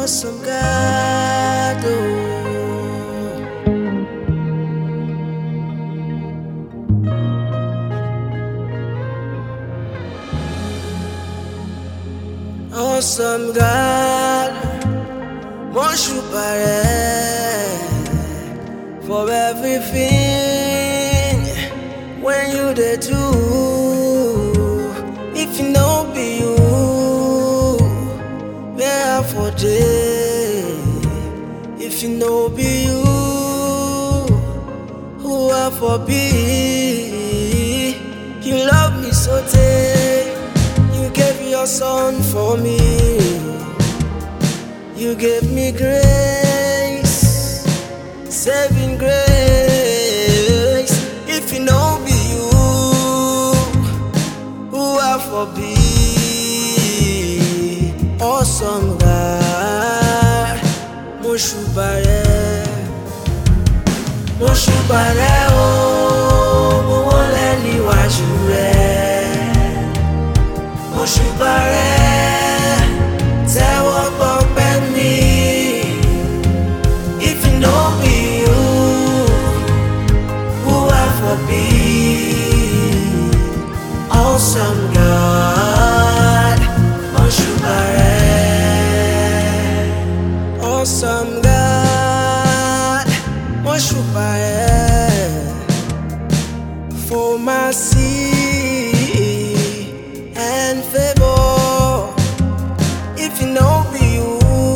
awesome God, awesome God, Moshupare for everything when you dey do. If you know be you, where for day? If you know be you, who I for be? You love me so tey, you gave your son for me. You gave me grace, saving grace. If you know be you, who I for be? Awesome God, Moshupare, Moshupare, oh, mo wole níwájú rẹ. Moshupare, tẹ́wọ́ gbọpẹ́ mi. If you know be you, who I for be? Awesome God, Moshupare. Awesome God, Moshupare, for mercy and favor. If you know be you,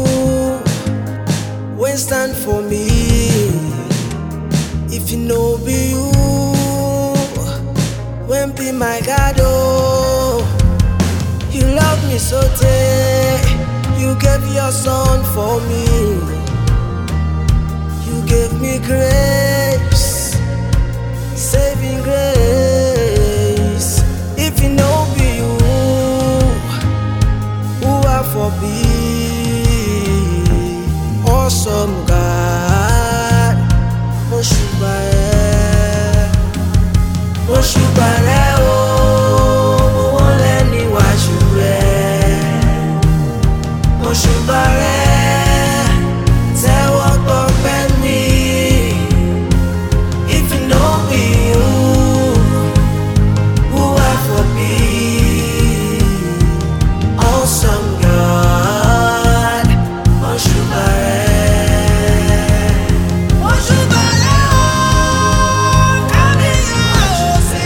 when stand for me. If you know be you, when be my God, oh. You love me so tey, you gave your son for me. You gave me grace, saving grace. If you know be you, who I for be? Awesome God, Moshupare, Moshupare, oh, mo wole níwájú rẹ. Moshupare, tẹ́wọ́ gbọpẹ́ mi. If you know be you, who I for be? Awesome God, Moshupare. Moshupare, oh, kábíyèsí.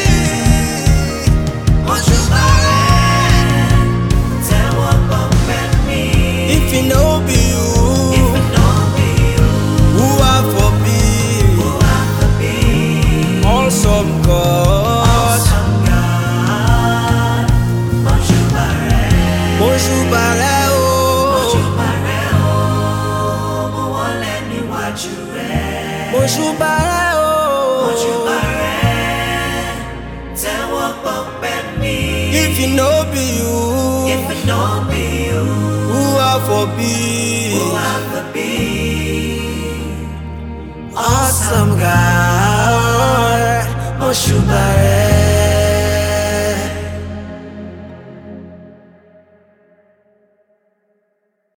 Moshupare, tẹ́wọ́ gbọpẹ́ mi. If you know be you, who I for be? Awesome God, Moshupare, Moshupare, oh, mo wole níwájú rẹ. Moshupare, oh, tẹ́wọ́ gbọpẹ́ mi. If you know be you, who I for be? Awesome God, Moshupare.